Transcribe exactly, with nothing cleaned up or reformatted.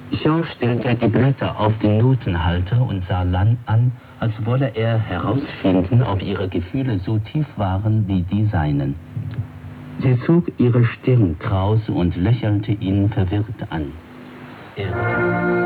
Jean stellte die Blätter auf den Notenhalter und sah Lan an, als wolle er herausfinden, ob ihre Gefühle so tief waren wie die seinen. Sie zog ihre Stirn kraus und lächelte ihn verwirrt an. Er